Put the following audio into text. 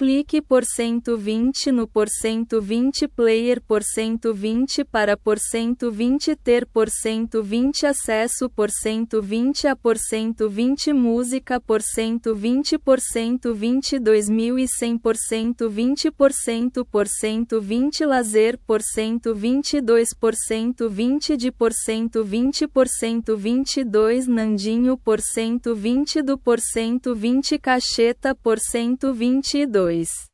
clique por 120 no por 120 player por 120 para por 120 ter por 120 acesso por 120 a por 120 música por 120 2100 por 120 por 120 lazer por 122 por 120 de por 120 por 122 Nandinho por 120 do por 120 Cacheta por 122